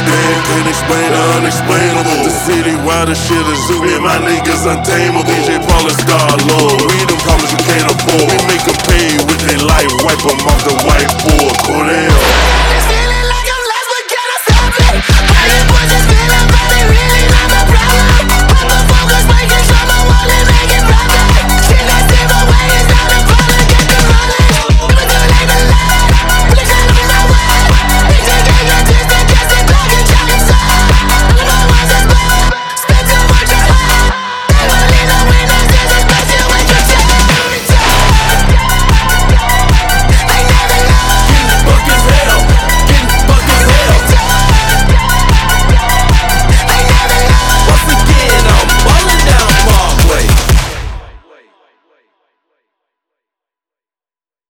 Can't explain the unexplainable. The city wild as shit is zoo. Me and my niggas untamable. DJ Paul and Star Lord. We them problems you can't afford. We make them pay with their life. Wipe them off the whiteboard. Cordell.